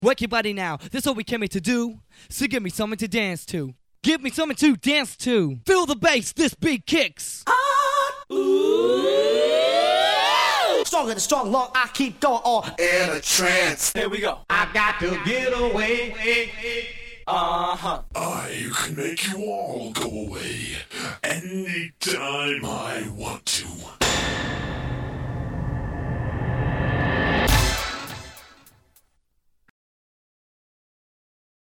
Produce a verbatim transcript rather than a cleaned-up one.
Work your body now, that's all we came here to do. So give me something to dance to. Give me something to dance to. Feel the bass, this beat kicks. Ah, ooh. Stronger than strong, long, I keep going on. In a trance. Here we go. I got to get away. Uh-huh. I can make you all go away anytime I want to.